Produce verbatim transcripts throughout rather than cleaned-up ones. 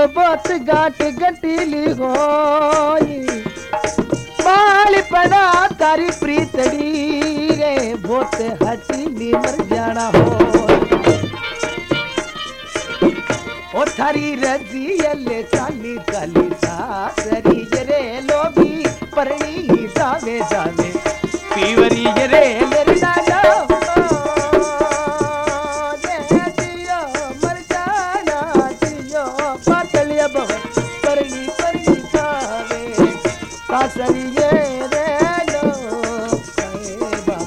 बहुत गांठ गटीली होई बाल पड़ा तारी प्रीतड़ी रे बहुत हटीली मर जाना हो ओ थारी रजियले चाली चाली सासरी रे लोभी परणी जावे जावे पीवरी रे लरना जाओ सासरिये रे लो बा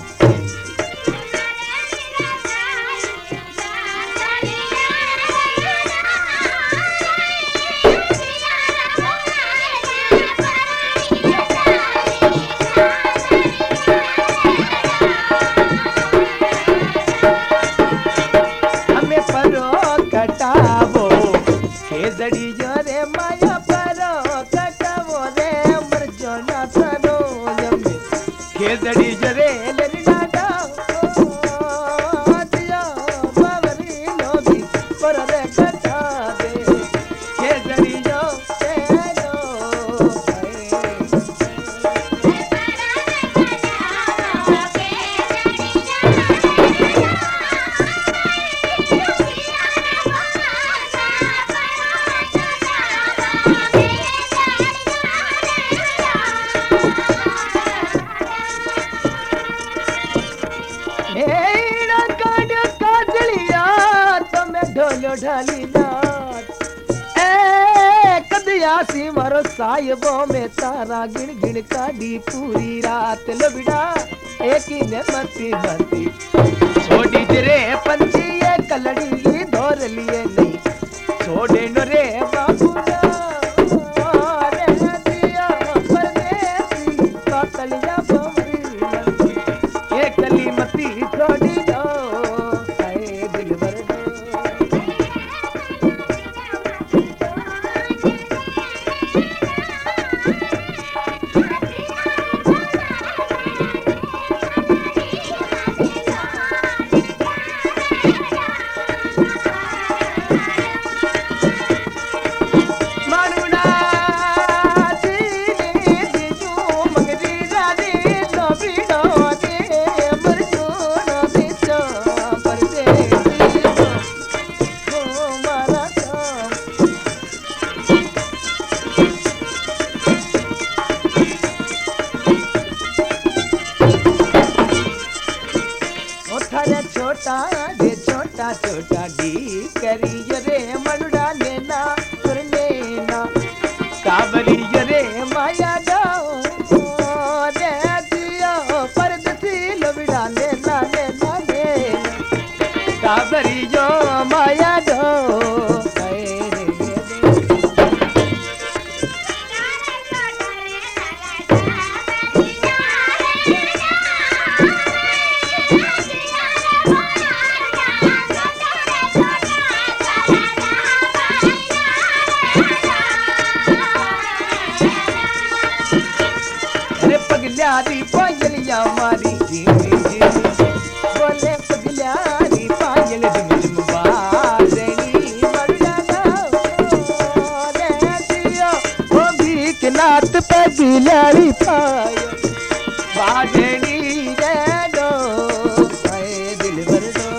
हमें परो कटावो खेजड़ी रे माया परो कटावो रे मर जोना सनो यम्मे खेजड़ी रे लरना जाओ दिया बावरी लोभी पर रे कटा दे खेजड़ी जो तेनो ढोलो ढाली नाच ए कदयासी मारो साहिबो में तारा गिण गिण काढ़ी पूरी रात लबिड़ा एक ही ने मती मती छोड़ी रे पंछी ये कलड़ी धोर लिए नहीं छोड़े न रे बाबू रे दिया परदेसी कातलिया बमरी ये कली मती छोड़ी दो आए दिल भर छोटा रे छोटा छोटा डी करी रे मनुड़ा लेना और लेना काबरी रे माया जाओ रे दिया परदेसी लबिड़ा लेना लेना लेना काबरी जो माया जाओ पगल्यारी पायलिया मारी झिमी झिमी बोले पगल्यारी पायल झिम झिम बाजनी मरुड़ा रे दिया वो भी के नात पगल्यारी पायल बाजनी रे दो आए दिल भर दो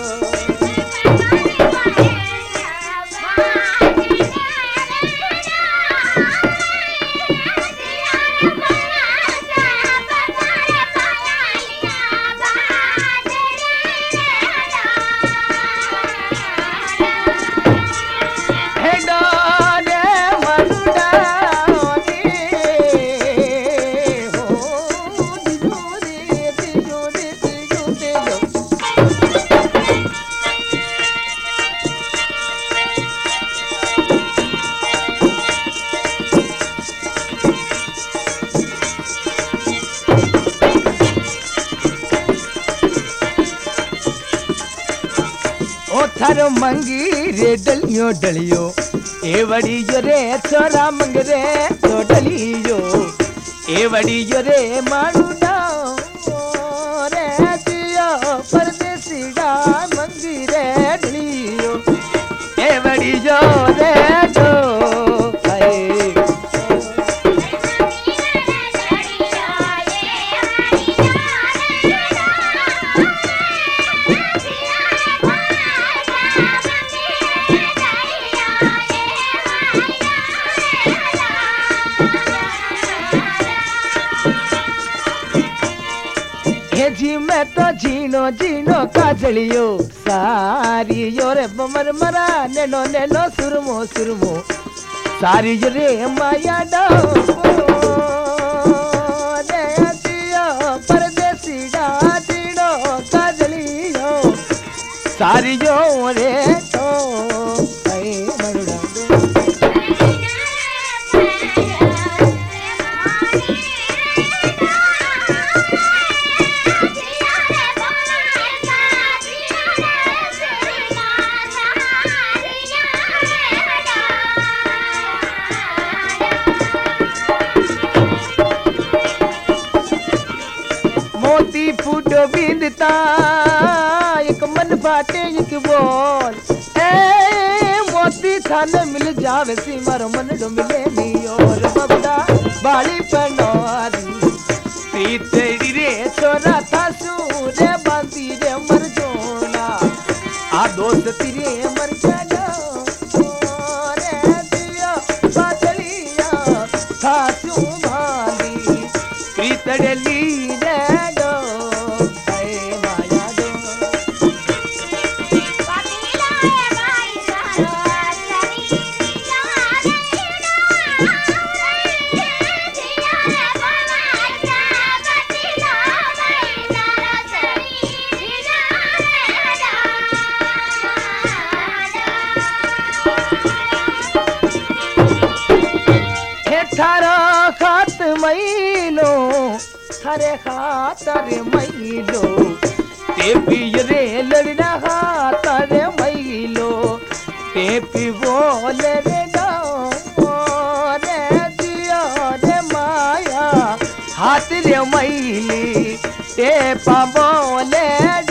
थारो मंगी रे डलियो डलियो ए वड़ी जो रे छोरा मंग रे तो डलियो ए वड़ी जो रे मारू डाओ रे दियो परदेसी डा मंगी रे डलियो ए वड़ी जो रे जो जी मैं तो जीनो जीनो काजलियो सारी यो रे मर मरा नेनो नेनो सुरमो सुरमो सारी यो रे माया डो रे दियो परदेसी डा जीनो काजलियो सारी यो रे तो ऐ मरुड़ा मोती फूटो बिंदता एक मन बाटे एक बोल ए मोती थाने मिल जावे सी मारो मन डो मिले नी और बबदा बाली पनोरी पीतड़ी रे छोरा था सूरे बांधी रे मर जोना आ दोस्त तेरे मर जाना रे दिया बादलिया था सू बांधी पीतड़ी रे थारा खात मैलो थारे खातर मैलो ते पिय रे लड़ना खातर मैलो ते पी बोल रे डो रे दियो रे माया हाथ रे मैली ते पा बोले